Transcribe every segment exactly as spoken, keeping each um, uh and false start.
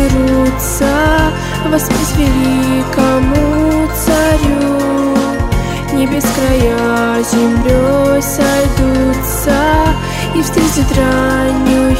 соберутся воспеть великому царю. Небес края землей сойдутся и встретят раннюю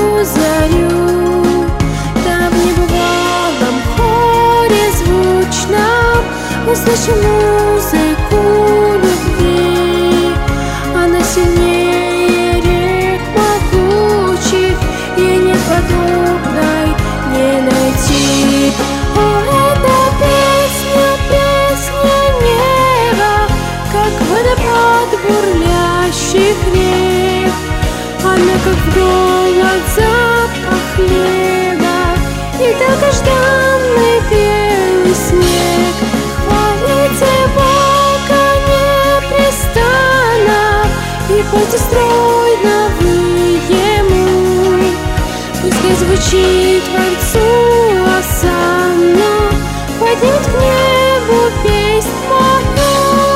зарю. Там в небывалом хоре звучном услышим музыку любви. Она сильнее рек могучих, ей нет подобной не найти. О, эта песня, песня неба, как водопад бурлящих рек. Она как голод, запах хлеба и долгожданный белый снег. Хвалите Бога непрестанно и пойте стройно вы Ему. Пускай звучит Творцу осанна, поднимет к небу песнь мою.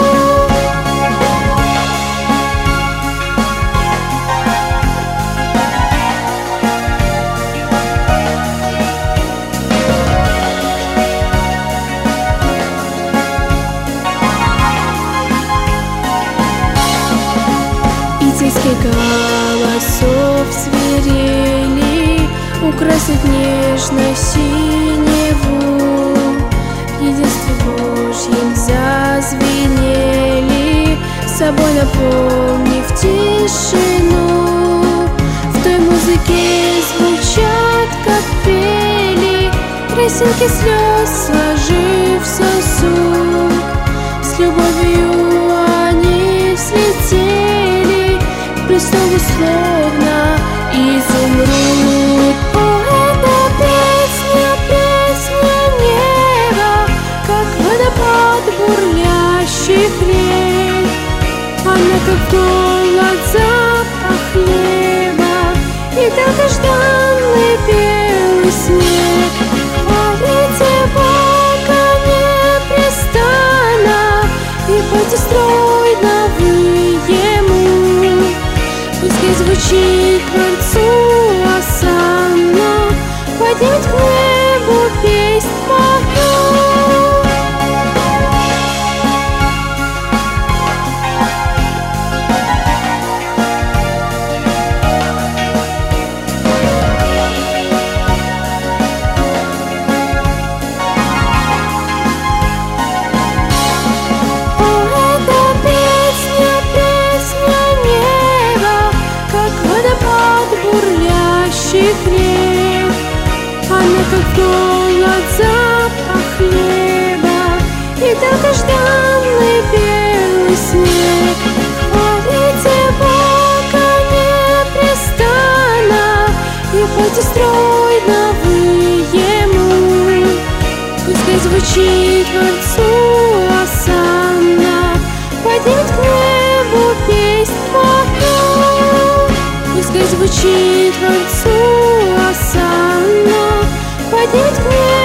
Детских голосов свирели украсит нежно синеву. В единстве Божьем зазвенели, собой наполнив тишину. В той музыке звучат, как пели, красинки слез сложив сосуд. С любовью они взлетели к престолу словно изумруд. О, эта песня, песня неба, как водопад бурлящих рек. Она как голод, запах хлеба и долгожданный белый снег. Хвалите Бога непрестанно и пойте стройно вы Ему. Пускай звучит Творцу осанна, поднимет к небу песнь мою. Рек. Она как голод, запах хлеба и долгожданный белый снег. Хвалите Бога непрестанно и пойте стройно вы Ему. Пускай звучит Творцу осанна, поднимет к небу песнь мою. Пускай звучит Творцу осанна, поднимет к небу.